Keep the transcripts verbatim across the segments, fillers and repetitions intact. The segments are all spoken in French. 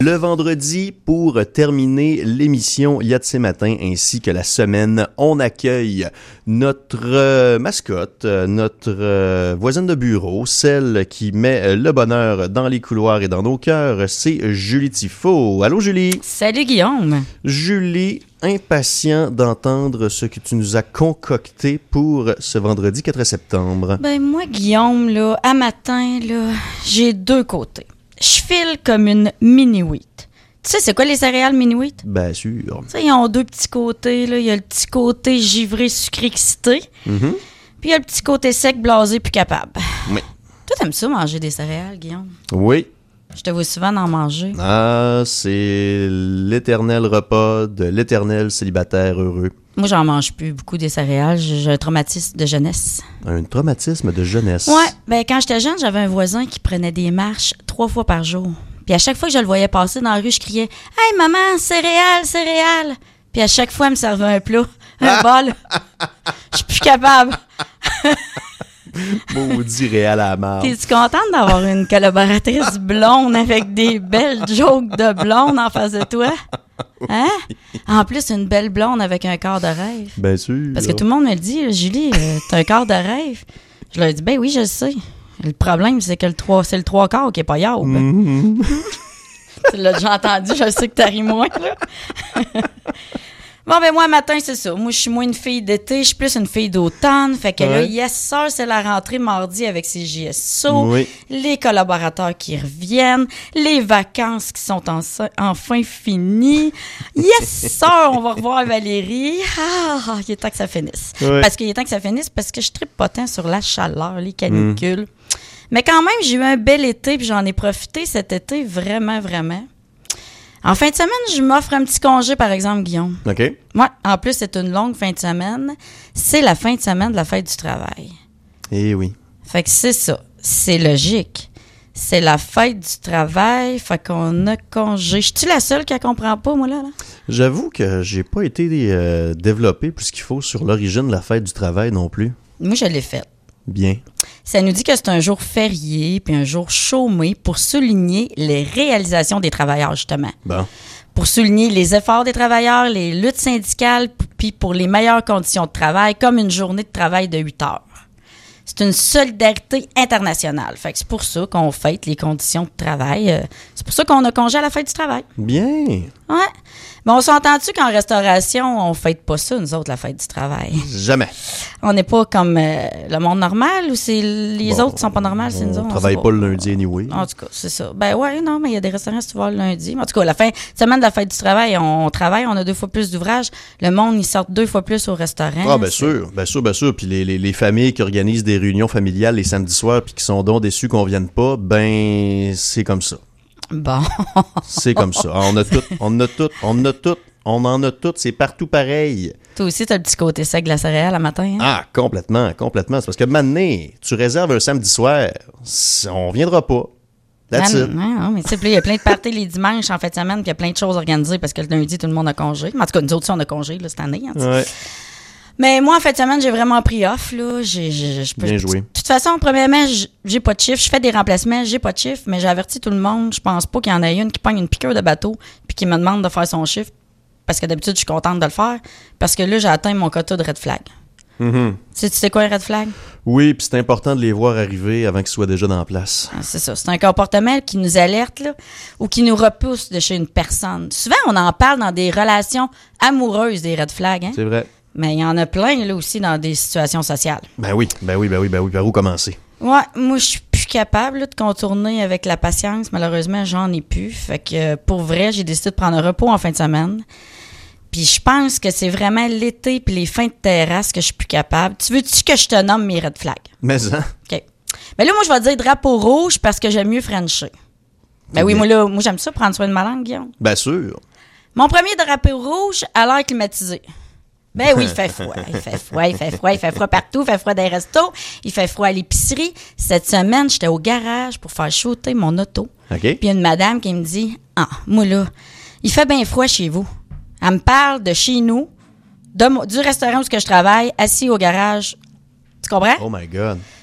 Le vendredi, pour terminer l'émission Y'a de ces matins ainsi que la semaine, on accueille notre euh, mascotte, euh, notre euh, voisine de bureau, celle qui met euh, le bonheur dans les couloirs et dans nos cœurs, c'est Julie Tifo. Allô Julie? Salut Guillaume! Julie, impatient d'entendre ce que tu nous as concocté pour ce vendredi quatre septembre. Ben moi Guillaume, là, à matin, là, j'ai deux côtés. Je file comme une mini-wheat. Tu sais, c'est quoi les céréales mini-wheat? Bien sûr. Tu sais, ils ont deux petits côtés, là. Il y a le petit côté givré, sucré, excité. Mm-hmm. Puis il y a le petit côté sec, blasé, puis capable. Oui. Toi, t'aimes ça, manger des céréales, Guillaume? Oui. Je te vois souvent en manger. Ah, c'est l'éternel repas de l'éternel célibataire heureux. Moi, j'en mange plus beaucoup des céréales. J'ai un traumatisme de jeunesse. Un traumatisme de jeunesse. Ouais, ben quand j'étais jeune, j'avais un voisin qui prenait des marches trois fois par jour. Puis à chaque fois que je le voyais passer dans la rue, je criais « Hey, maman, céréales, céréales! » Puis à chaque fois, elle me servait un plat, un bol. Je suis plus capable. Maudit réel à la marde. T'es-tu contente d'avoir une collaboratrice blonde avec des belles jokes de blonde en face de toi? Hein? En plus, une belle blonde avec un corps de rêve. Bien sûr. Parce que tout le monde me le dit, Julie, euh, t'as un corps de rêve. Je leur dis, ben oui, je le sais. Le problème, c'est que le trois, c'est le trois quarts qui est pas yaube. Mm-hmm. Tu l'as déjà entendu, je sais que t'as ri moins, là. Bon, ben moi, matin, c'est ça. Moi, je suis moins une fille d'été, je suis plus une fille d'automne. Fait que ouais. Là, yes, sir, c'est la rentrée mardi avec ces J S O, oui. Les collaborateurs qui reviennent, les vacances qui sont en, enfin finies. Yes, sir, on va revoir Valérie. Ah, il est temps que ça finisse. Ouais. Parce qu'il est temps que ça finisse, parce que je tripe pas tant sur la chaleur, les canicules. Mm. Mais quand même, j'ai eu un bel été, puis j'en ai profité cet été, vraiment, vraiment. En fin de semaine, je m'offre un petit congé, par exemple, Guillaume. OK. Ouais, en plus, c'est une longue fin de semaine. C'est la fin de semaine de la fête du travail. Eh oui. Fait que c'est ça. C'est logique. C'est la fête du travail, fait qu'on a congé. Je suis la seule qui ne comprend pas, moi, là? là? J'avoue que j'ai pas été euh, développé plus qu'il faut sur l'origine de la fête du travail non plus. Moi, je l'ai faite. Bien. Ça nous dit que c'est un jour férié puis un jour chômé pour souligner les réalisations des travailleurs, justement. Bon. Pour souligner les efforts des travailleurs, les luttes syndicales, puis pour les meilleures conditions de travail, comme une journée de travail de huit heures. C'est une solidarité internationale. Fait que c'est pour ça qu'on fête les conditions de travail. C'est pour ça qu'on a congé à la fête du travail. Bien. Ouais. Mais on s'entend-tu qu'en restauration, on fête pas ça, nous autres, la fête du travail? Jamais. On n'est pas comme euh, le monde normal ou c'est les bon, autres qui sont pas normales, c'est nous autres? On travaille pas, pas le lundi anyway. En tout cas, c'est ça. Ben ouais, non, mais il y a des restaurants si tu vas le lundi. En tout cas, la fin semaine de la fête du travail, on travaille, on a deux fois plus d'ouvrages. Le monde, ils sortent deux fois plus au restaurant. Ah, bien sûr, bien sûr, bien sûr. Puis les, les, les familles qui organisent des réunions familiales les samedis soirs puis qui sont donc déçues qu'on vienne pas, ben c'est comme ça. Bon. C'est comme ça. On a tout, on a tout, on a tout, on en a tout, c'est partout pareil. Toi aussi, t'as le petit côté sec de la céréale à matin, hein? Ah, complètement, complètement. C'est parce que maintenant, tu réserves un samedi soir, on viendra pas. That's non, it. Non, non, mais tu sais, il y a plein de parties les dimanches en fin de semaine, puis il y a plein de choses organisées parce que le lundi, tout le monde a congé. Mais en tout cas, nous autres, on a congé là, cette année. Hein, ouais. Mais moi, en fin de semaine, j'ai vraiment pris off. Là. J'ai, j'ai, je peux, Bien joué. De toute façon, premièrement, j'ai pas de chiffre. Je fais des remplacements, j'ai pas de chiffre, mais j'ai averti tout le monde. Je pense pas qu'il y en ait une qui pogne une piqûre de bateau puis qui me demande de faire son chiffre. Parce que d'habitude, je suis contente de le faire. Parce que là, j'ai atteint mon quota de red flag. Mm-hmm. Tu sais, tu sais quoi un red flag? Oui, puis c'est important de les voir arriver avant qu'ils soient déjà dans la place. Ah, c'est ça. C'est un comportement qui nous alerte là, ou qui nous repousse de chez une personne. Souvent, on en parle dans des relations amoureuses des red flags. Hein? C'est vrai. Mais il y en a plein là aussi dans des situations sociales. Ben oui, ben oui, ben oui, ben oui. Par où commencer? Ouais, moi, je suis plus capable là, de contourner avec la patience. Malheureusement, j'en ai plus. Fait que pour vrai, j'ai décidé de prendre un repos en fin de semaine. Puis je pense que c'est vraiment l'été puis les fins de terrasse que je suis plus capable. Tu veux-tu que je te nomme mes red flags? Mais ça. OK. Mais là, moi, je vais dire drapeau rouge parce que j'aime mieux frencher. Ben oui, moi, là, moi, j'aime ça, prendre soin de ma langue, Guillaume. Bien sûr. Mon premier drapeau rouge à l'air climatisé. Ben oui, il fait froid, il fait froid, il fait froid, il fait froid partout, il fait froid dans les restos, il fait froid à l'épicerie. Cette semaine, j'étais au garage pour faire shooter mon auto. OK. Puis il y a une madame qui me dit « Ah, moi là, il fait bien froid chez vous. » Elle me parle de chez nous, de, du restaurant où je travaille, assis au garage. Tu comprends? Oh my God.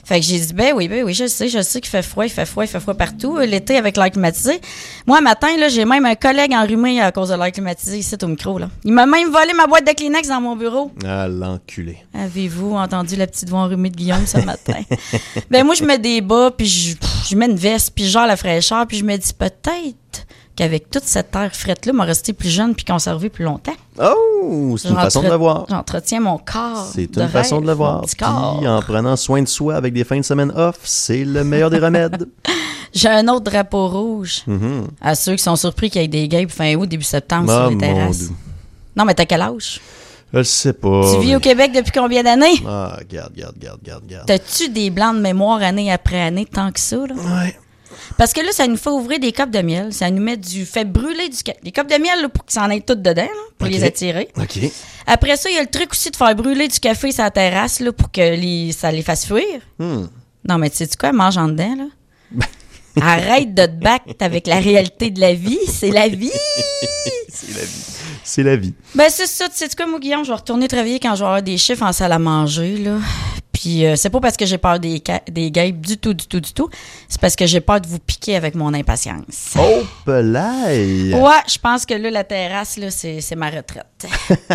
Fait que j'ai dit, ben oui, ben oui, je sais, je sais qu'il fait froid, il fait froid, il fait froid partout. L'été avec l'air climatisé. Moi, matin, là, j'ai même un collègue enrhumé à cause de l'air climatisé ici au micro, là. Il m'a même volé ma boîte de Kleenex dans mon bureau. Ah, l'enculé. Avez-vous entendu la petite voix enrhumée de Guillaume ce matin? Ben moi, je mets des bas, puis je, je mets une veste, puis je gère la fraîcheur, puis je me dis peut-être qu'avec toute cette air frette-là, m'a resté plus jeune puis conservé plus longtemps. Oh, c'est une façon de le voir. J'entretiens mon corps. C'est une façon de le voir. Puis en prenant soin de soi avec des fins de semaine off, c'est le meilleur des remèdes. J'ai un autre drapeau rouge. Mm-hmm. À ceux qui sont surpris qu'il y ait des guêpes fin août, début septembre oh, sur les terrasses. Dieu. Non, mais t'as quel âge? Je le sais pas. Tu vis mais... au Québec depuis combien d'années? Ah, regarde, regarde, regarde, regarde, regarde. T'as-tu des blancs de mémoire année après année tant que ça, là? Ouais. Parce que là, ça nous fait ouvrir des copes de miel. Ça nous met du... fait brûler du... Des copes de miel là, pour que ça en ait toutes dedans, là, pour okay. les attirer. OK. Après ça, il y a le truc aussi de faire brûler du café sur la terrasse là, pour que les... ça les fasse fuir. Hmm. Non, mais tu sais quoi? Mange en dedans, là. Arrête de te battre avec la réalité de la vie. C'est la vie! C'est la vie. C'est la vie. Ben, c'est ça. Tu sais quoi, moi, Guillaume? Je vais retourner travailler quand je vais avoir des chiffres en salle à manger, là. Puis euh, c'est pas parce que j'ai peur des, ca- des guêpes du tout, du tout, du tout. C'est parce que j'ai peur de vous piquer avec mon impatience. Oh, pelaille! Ouais, je pense que là, la terrasse, là, c'est, c'est ma retraite.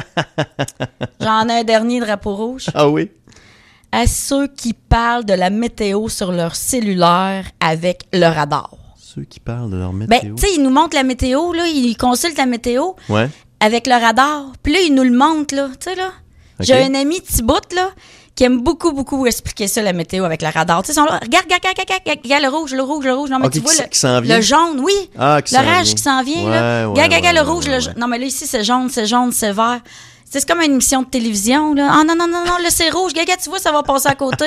J'en ai un dernier drapeau rouge. Ah oui? À ceux qui parlent de la météo sur leur cellulaire avec le radar. Ceux qui parlent de leur météo? Ben, tu sais, ils nous montrent la météo, là, ils consultent la météo ouais. avec le radar. Puis là, ils nous le montrent, là, tu sais, là. Okay. J'ai un ami Thibaut, là, qui aime beaucoup, beaucoup expliquer ça, la météo avec le radar. Tu sais, ils sont là, regarde, regarde, regarde, regarde, regarde, le rouge, le rouge, le rouge. Non, mais okay, tu vois, qui, le, qui s'en vient. le jaune, oui. Ah, qui l'orage s'en qui s'en vient, ouais, là. Ouais, regarde, regarde, ouais, le ouais, rouge, ouais, le ouais. Non, mais là, ici, c'est jaune, c'est jaune, c'est vert. C'est comme une émission de télévision, là. Ah, non, non, non, non, là, c'est rouge. Regarde, tu vois, ça va passer à côté.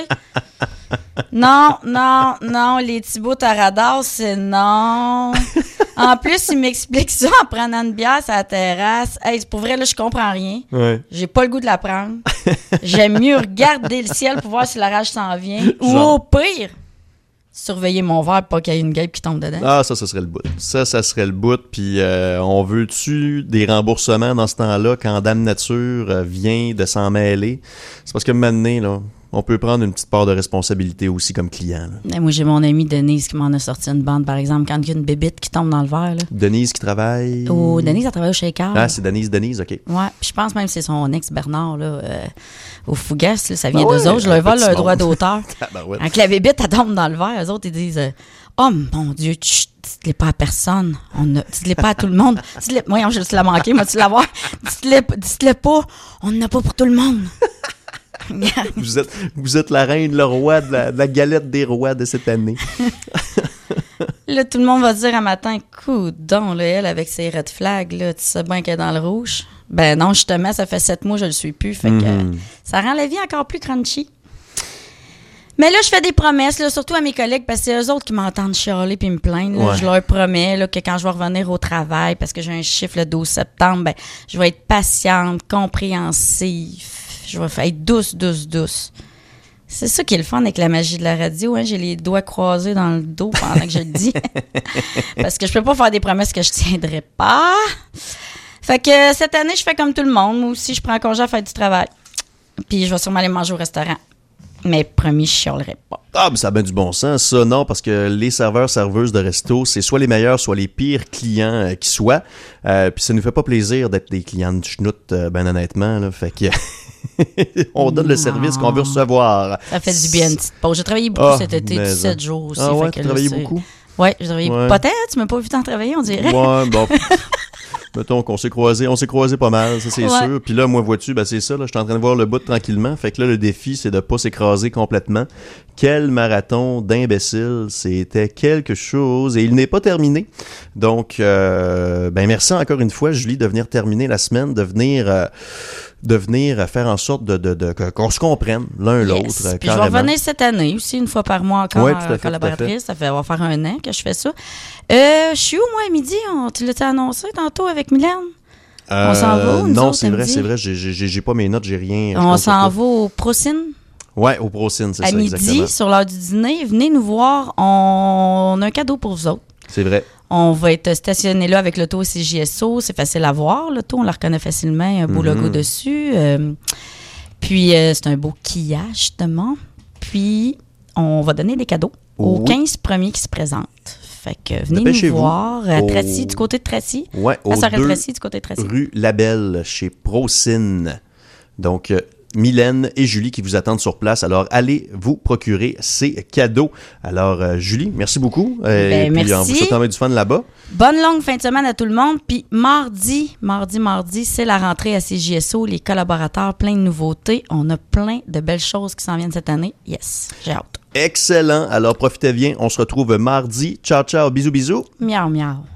Non, non, non, les Thibauts à radar, c'est non. En plus, il m'explique ça en prenant une bière sur la terrasse. Hey, pour vrai, là, je comprends rien. Ouais. J'ai pas le goût de la prendre. J'aime mieux regarder le ciel pour voir si l'orage s'en vient. Ou Genre. au pire, surveiller mon verre pour pas qu'il y ait une guêpe qui tombe dedans. Ah, ça, ça serait le bout. Ça, ça serait le bout. Puis, euh, on veut-tu des remboursements dans ce temps-là quand Dame Nature euh, vient de s'en mêler? C'est parce que maintenant, là, on peut prendre une petite part de responsabilité aussi comme client. Là. Moi, j'ai mon amie Denise qui m'en a sorti une bande, par exemple, quand il y a une bébite qui tombe dans le verre. Là. Denise qui travaille... Oh, Denise, elle travaille au Shaker. Ah, c'est Denise, Denise, OK. Ouais, puis je pense même que c'est son ex Bernard, là, euh, au Fougas, là, ça vient ah ouais, d'eux autres. Je leur vole leur droit d'auteur. Quand la bébite, elle tombe dans le verre, eux autres, ils disent euh, oh mon Dieu, chut, dites-le pas à personne. On a, dites-le pas à tout le monde. Dites-le, moi, je vais te la manquer, moi, tu l'avoir. Dites-le, dites-le pas. On n'en a pas pour tout le monde. vous, êtes, vous êtes la reine, le roi de la, de la galette des rois de cette année. Là, tout le monde va dire un matin, coudonc, là, elle, avec ses red flags, là, tu sais bien qu'elle est dans le rouge. Ben non, justement, ça fait sept mois que je le suis plus. Fait que Mm-hmm. euh, ça rend la vie encore plus crunchy. Mais là, je fais des promesses, là, surtout à mes collègues, parce que c'est eux autres qui m'entendent chialer puis me plaindre. Là. Ouais. Je leur promets là, que quand je vais revenir au travail, parce que j'ai un chiffre le douze septembre, ben, je vais être patiente, compréhensive. Je vais être douce, douce, douce. C'est ça qui est le fun avec la magie de la radio. Hein? J'ai les doigts croisés dans le dos pendant que je le dis. Parce que je peux pas faire des promesses que je tiendrai pas. Fait que cette année, je fais comme tout le monde. Moi aussi, je prends congé à faire du travail. Puis je vais sûrement aller manger au restaurant. Mais promis, je chialerai pas. Ah, mais ça a bien du bon sens, ça, non, parce que les serveurs, serveuses de resto, c'est soit les meilleurs, soit les pires clients euh, qui soient. Euh, puis ça nous fait pas plaisir d'être des clients de chenoute, euh, ben honnêtement, là. Fait que on donne le service qu'on veut recevoir. Ça fait du bien, une petite pause. J'ai travaillé beaucoup ah, cet été, dix-sept jours aussi. Ah ouais, tu as travaillé beaucoup? Oui, j'ai travaillé ouais. Peut-être, tu m'as pas vu tant travailler, on dirait. Ouais, bon... Mettons qu'on s'est croisés, on s'est croisés pas mal, ça c'est ouais. sûr. Puis là, moi, vois-tu, ben c'est ça, là, je suis en train de voir le bout tranquillement. Fait que là, le défi, c'est de pas s'écraser complètement. Quel marathon d'imbéciles, c'était quelque chose. Et il n'est pas terminé. Donc, euh, ben merci encore une fois, Julie, de venir terminer la semaine, de venir... Euh, de venir faire en sorte de, de, de, de qu'on se comprenne l'un yes. l'autre. Puis carrément. Je vais revenir cette année aussi, une fois par mois encore, ouais, tout à fait, collaboratrice. Tout à fait. Ça fait, ça va faire un an que je fais ça. Euh, je suis où, moi, à midi? On, tu l'as annoncé tantôt avec Mylène? Euh, on s'en va où, Non, autres, c'est vrai, c'est vrai. J'ai, j'ai, j'ai pas mes notes, j'ai rien. On s'en va au Procine? Ouais, au Procine, c'est à ça, midi, exactement. Sur l'heure du dîner, venez nous voir. On, on a un cadeau pour vous autres. C'est vrai. On va être stationné là avec l'auto C J S O. C'est facile à voir, l'auto. On la reconnaît facilement. Il y a un beau mm-hmm. logo dessus. Euh, puis, euh, c'est un beau quillage, justement. Puis, on va donner des cadeaux aux Oui. quinze premiers qui se présentent. Fait que venez nous Dépêchez-vous. voir à Au- Tracy, du côté de Tracy. Ouais, À au deux Tracy, du côté de Tracy. rue Labelle, chez Procine. Donc, euh, Mylène et Julie qui vous attendent sur place. Alors, allez vous procurer ces cadeaux. Alors, euh, Julie, merci beaucoup. Euh, Ben, et puis, merci. on vous souhaite en du fun là-bas. Bonne longue fin de semaine à tout le monde. Puis mardi, mardi, mardi, c'est la rentrée à C J S O. Les collaborateurs, plein de nouveautés. On a plein de belles choses qui s'en viennent cette année. Yes, j'ai hâte. Excellent. Alors, profitez bien. On se retrouve mardi. Ciao, ciao. Bisous, bisous. Miaou, miaou.